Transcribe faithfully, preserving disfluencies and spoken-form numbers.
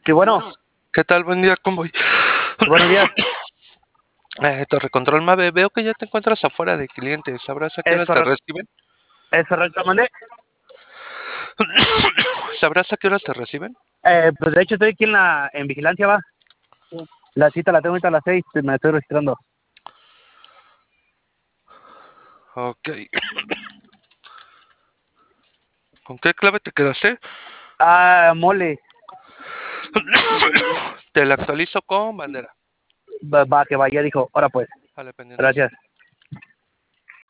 Sí, bueno, ¿Qué tal? Buen día, ¿cómo voy? buenos días. Eh, Torre Control Mave, veo que ya te encuentras afuera de clientes. ¿Sabrás a qué Es horas te correcto, reciben? es correcto, mandé. ¿Sabrás a qué horas te reciben? Eh, pues de hecho estoy aquí en la en vigilancia, va. La cita la tengo ahorita a las seis, me estoy registrando. Ok. ¿Con qué clave te quedaste? Ah, mole. Te la actualizo con bandera. Va, va, que vaya, dijo. Ahora pues, Vale, pendiente. gracias.